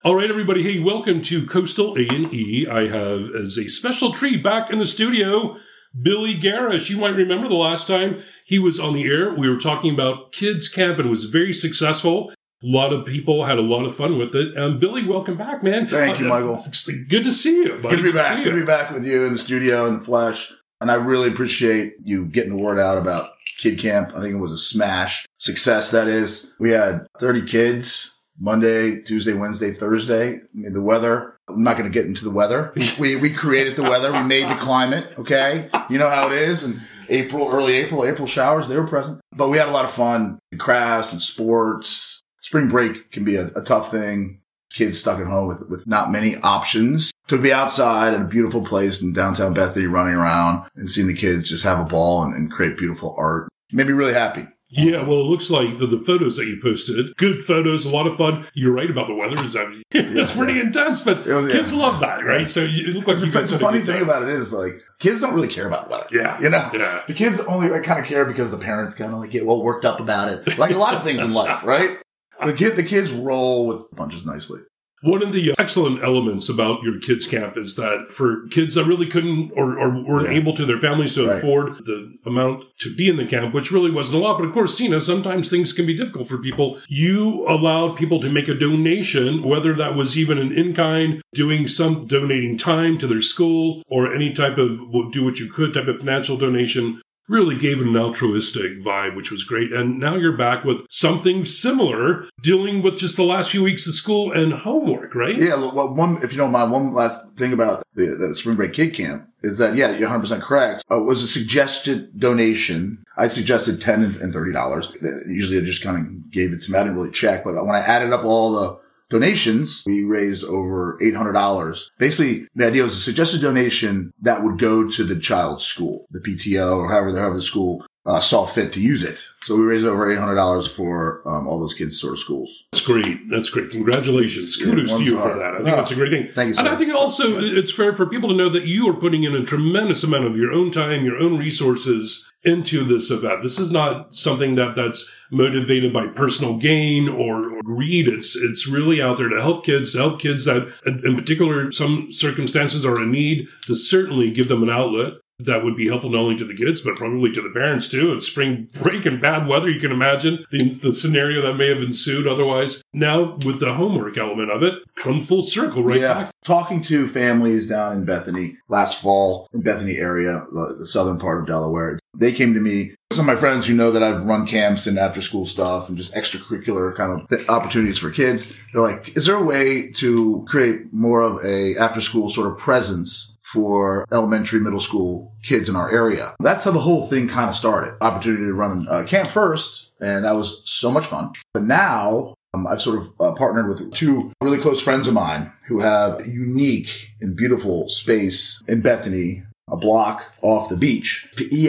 All right, everybody. Hey, welcome to Coastal A&E. I have, as a special treat, back in the studio, Billy Garish. You might remember the last time he was on the air. We were talking about kids camp, and it was very successful. A lot of people had a lot of fun with it. Billy, welcome back, man. Thank you, Michael. Good to see you, buddy. Good to be back. Good to be back with you in the studio, in the flesh. And I really appreciate you getting the word out about kid camp. I think it was a smash success, that is. We had 30 kids. Monday, Tuesday, Wednesday, Thursday. I mean, the weather, I'm not going to get into the weather. We created the weather. We made the climate. Okay. You know how it is. And early April showers, they were present. But we had a lot of fun, crafts and sports. Spring break can be a tough thing. Kids stuck at home with not many options. To be outside at a beautiful place in downtown Bethany, running around and seeing the kids just have a ball and create beautiful art made me really happy. Yeah, well, it looks like the photos that you posted, good photos, a lot of fun. You're right about the weather. It's pretty intense, but kids love that, right? So you look like you've got the funny thing about it is, like, kids don't really care about the weather. Yeah. You know? Yeah. The kids only kind of care because the parents kind of like get worked up about it. Like a lot of things in life, right? The kids roll with punches nicely. One of the excellent elements about your kids' camp is that for kids that really couldn't or weren't able to, their families to afford the amount to be in the camp, which really wasn't a lot. But of course, sometimes things can be difficult for people. You allowed people to make a donation, whether that was even an in-kind, donating time to their school, or any type of do what you could type of financial donation. Really gave it an altruistic vibe, which was great. And now you're back with something similar, dealing with just the last few weeks of school and homework, right? Yeah. Well, if you don't mind, one last thing about the Spring Break Kid Camp is that, you're 100% correct. It was a suggested donation. I suggested $10 and $30. Usually I just kind of gave it to me. I didn't really check, but when I added up all the donations, we raised over $800. Basically, the idea was a suggested donation that would go to the child's school, the PTO, or however the school saw fit to use it. So we raised over $800 for all those kids' sort of schools. That's great. Congratulations. Kudos to you for that. I think that's a great thing. Thank you, sir. And I think also it's fair for people to know that you are putting in a tremendous amount of your own time, your own resources into this event. This is not something that's motivated by personal gain or greed. It's really out there to help kids that in particular some circumstances are in need, to certainly give them an outlet that would be helpful not only to the kids, but probably to the parents too. It's spring break and bad weather. You can imagine the scenario that may have ensued otherwise. Now, with the homework element of it, come full circle back. Talking to families down in Bethany last fall, in Bethany area, the southern part of Delaware, they came to me. Some of my friends who know that I've run camps and after school stuff and just extracurricular kind of opportunities for kids. They're like, is there a way to create more of a after school sort of presence for elementary, middle school kids in our area? That's how the whole thing kind of started. Opportunity to run a camp first, and that was so much fun. But now I've sort of partnered with two really close friends of mine who have a unique and beautiful space in Bethany, a block off the beach,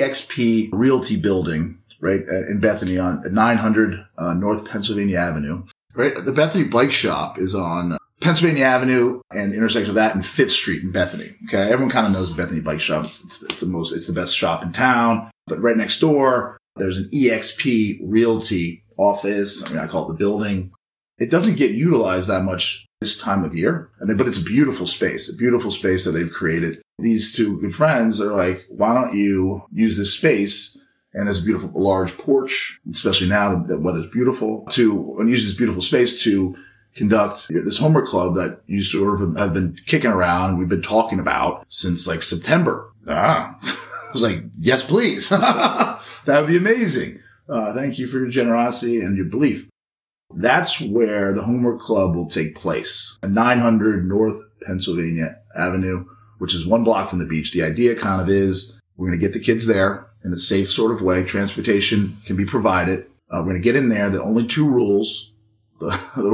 EXP Realty Building, right in Bethany on 900 North Pennsylvania Avenue. Right, the Bethany Bike Shop is on Pennsylvania Avenue and the intersection of that and 5th Street in Bethany. Okay. Everyone kind of knows the Bethany Bike Shop. It's the best shop in town. But right next door, there's an EXP Realty office. I call it the building. It doesn't get utilized that much this time of year. But it's a beautiful space that they've created. These two good friends are like, why don't you use this space? And there's a beautiful large porch, especially now that the weather's beautiful, and use this beautiful space to conduct this homework club that you sort of have been kicking around. We've been talking about since like September. I was like, yes, please. That would be amazing. Thank you for your generosity and your belief. That's where the homework club will take place. 900 North Pennsylvania Avenue, which is one block from the beach. The idea kind of is we're going to get the kids there in a safe sort of way. Transportation can be provided. We're going to get in there. The only two rules. The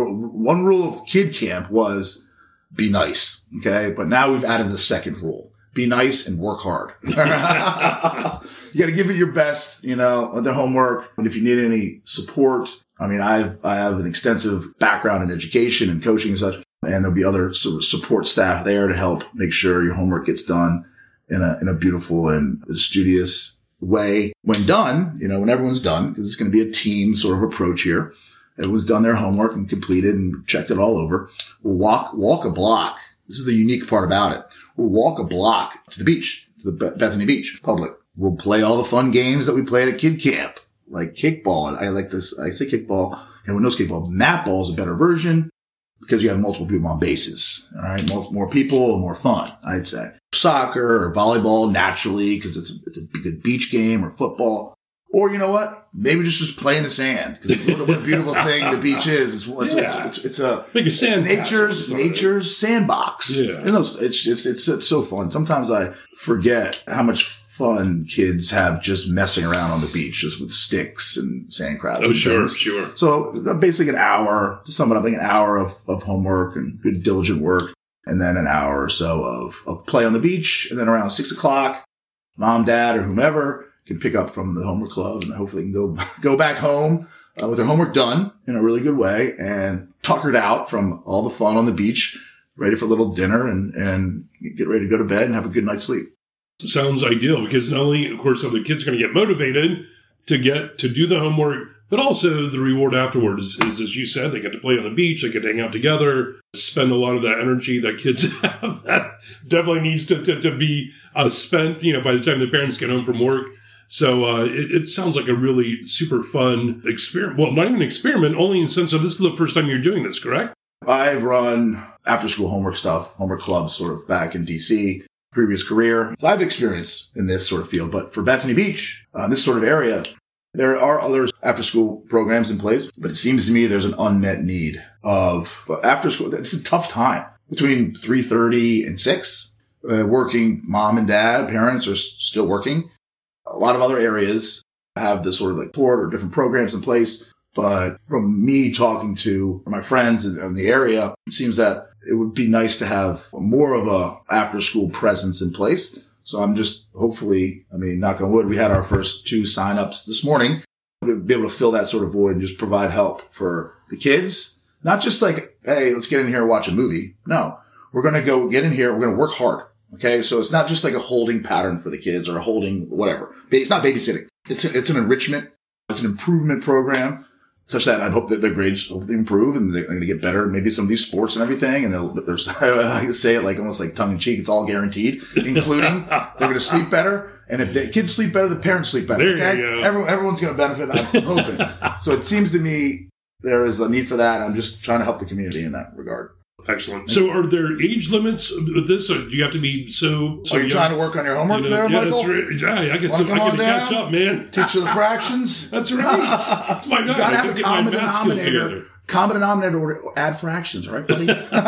one rule of kid camp was be nice. Okay. But now we've added the second rule. Be nice and work hard. You got to give it your best, with the homework. And if you need any support, I have an extensive background in education and coaching and such. And there'll be other sort of support staff there to help make sure your homework gets done in a beautiful and studious way. When done, when everyone's done, because it's going to be a team sort of approach here. it was done their homework and completed and checked it all over, we'll walk a block. This is the unique part about it. We'll walk a block to the beach, to the Bethany Beach public. We'll play all the fun games that we played at kid camp, like kickball. I like this. I say kickball. Everyone knows kickball. Mat ball is a better version because you have multiple people on bases. All right. More people and more fun, I'd say. Soccer or volleyball naturally because it's a good beach game, or football. Or you know what? Maybe just play in the sand, because what a beautiful thing the beach is. It's a like a sand nature's sandbox. Yeah, you know, it's so fun. Sometimes I forget how much fun kids have just messing around on the beach, just with sticks and sand crabs. Oh, sure. So basically an hour, to sum it up, like an hour of homework and good diligent work, and then an hour or so of play on the beach, and then around 6:00, mom, dad, or whomever can pick up from the homework club, and hopefully can go back home with their homework done in a really good way and tuckered out from all the fun on the beach, ready for a little dinner and get ready to go to bed and have a good night's sleep. Sounds ideal, because not only, of course, are the kids going to get motivated to do the homework, but also the reward afterward is, as you said, they get to play on the beach, they get to hang out together, spend a lot of that energy that kids have that definitely needs to be spent, by the time the parents get home from work. So it sounds like a really super fun experiment. Well, not even an experiment, only in the sense of this is the first time you're doing this, correct? I've run after-school homework clubs sort of back in D.C., previous career. I've experience in this sort of field, but for Bethany Beach, this sort of area, there are other after-school programs in place, but it seems to me there's an unmet need of after-school. It's a tough time between 3:30 and 6. Working mom and dad, parents are still working. A lot of other areas have this sort of like support or different programs in place. But from me talking to my friends in the area, it seems that it would be nice to have more of a after-school presence in place. So I'm just hopefully, knock on wood, we had our first 2 signups this morning to be able to fill that sort of void and just provide help for the kids. Not just like, hey, let's get in here and watch a movie. No, we're going to go get in here. We're going to work hard. Okay. So it's not just like a holding pattern for the kids or a holding whatever. It's not babysitting. It's an enrichment. It's an improvement program, such that I hope that their grades hopefully improve and they're going to get better. Maybe some of these sports and everything. And I like to say it like almost like tongue in cheek. It's all guaranteed, including they're going to sleep better. And if the kids sleep better, the parents sleep better. There you go. Everyone's going to benefit. I'm hoping. So it seems to me there is a need for that. I'm just trying to help the community in that regard. Excellent. So are there age limits with this? Or do you have to be so you're young? Trying to work on your homework there, Michael? That's right. Yeah, I get to catch up, man. Teach you the fractions. That's right. That's my guy. You got to have a common denominator. Common denominator or add fractions, right, buddy?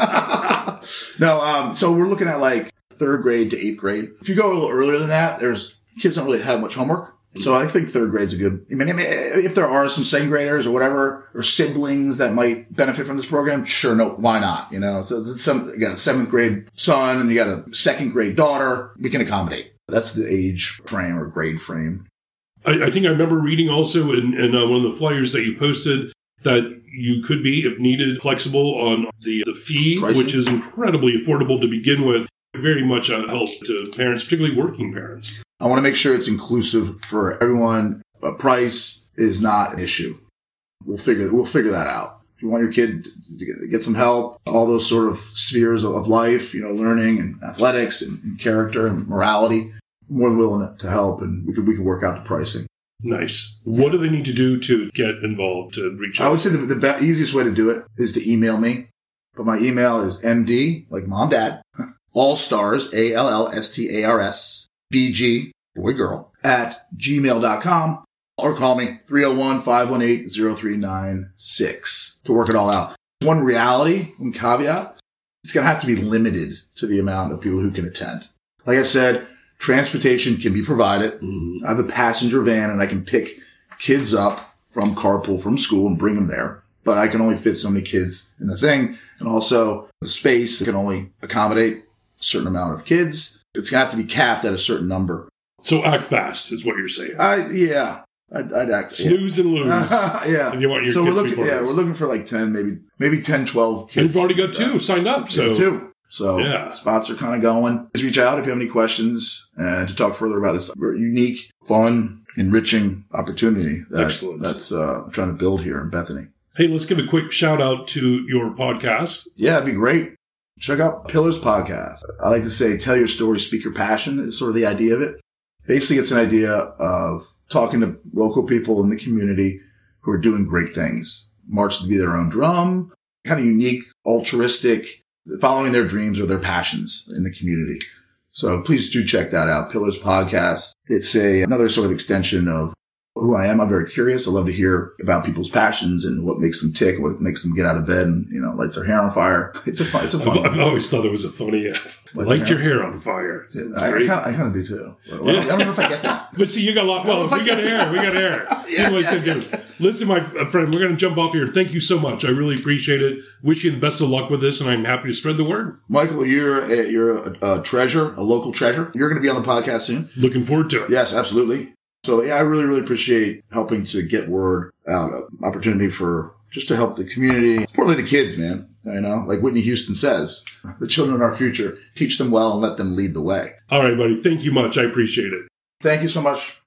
No, so we're looking at like 3rd grade to 8th grade. If you go a little earlier than that, kids don't really have much homework. So I think 3rd grade's a good, if there are some 2nd graders or whatever, or siblings that might benefit from this program, sure, no, why not? So you got a 7th grade son and you got a 2nd grade daughter, we can accommodate. That's the age frame or grade frame. I think I remember reading also in one of the flyers that you posted that you could be, if needed, flexible on the fee, pricing, which is incredibly affordable to begin with. Very much a help to parents, particularly working parents. I want to make sure it's inclusive for everyone. Price is not an issue. We'll figure that out. If you want your kid to get some help, all those sort of spheres of life, learning and athletics and character and morality, more than willing to help, and we could work out the pricing. Nice. What do they need to do to get involved, to reach out? I would say the easiest way to do it is to email me. But my email is MD, like mom, dad, Allstars, ALLSTARS, BG, boy, girl, @gmail.com, or call me 301-518-0396 to work it all out. One caveat, it's going to have to be limited to the amount of people who can attend. Like I said, transportation can be provided. Mm-hmm. I have a passenger van and I can pick kids up from carpool from school and bring them there. But I can only fit so many kids in the thing. And also the space that can only accommodate a certain amount of kids. It's going to have to be capped at a certain number. So act fast is what you're saying. Yeah. I'd act. Snooze and lose. Yeah. And you want your so kids we're looking for like 10, maybe 10, 12 kids. And you've already got 2 signed up. So 2. So yeah. Spots are kind of going. Just reach out if you have any questions and to talk further about this unique, fun, enriching opportunity. Excellent. That's I'm trying to build here in Bethany. Hey, let's give a quick shout out to your podcast. Yeah, it'd be great. Check out Pillars Podcast. I like to say, tell your story, speak your passion is sort of the idea of it. Basically, it's an idea of talking to local people in the community who are doing great things. March to be their own drum, kind of unique, altruistic, following their dreams or their passions in the community. So please do check that out, Pillars Podcast. It's another sort of extension of who I am. I'm very curious. I love to hear about people's passions and what makes them tick, what makes them get out of bed and, lights their hair on fire. It's a fun I've always thought it was a funny light your hair on fire. I kind of do too. I don't know if I get that. But see, you got a lot. Well, if we got hair. Yeah. Listen, my friend, we're going to jump off here. Thank you so much. I really appreciate it. Wish you the best of luck with this, and I'm happy to spread the word. Michael, you're a treasure, a local treasure. You're going to be on the podcast soon. Looking forward to it. Yes, absolutely. So, yeah, I really, really appreciate helping to get word out, opportunity for just to help the community, importantly the kids, man. Like Whitney Houston says, the children are our future. Teach them well and let them lead the way. All right, buddy. Thank you much. I appreciate it. Thank you so much.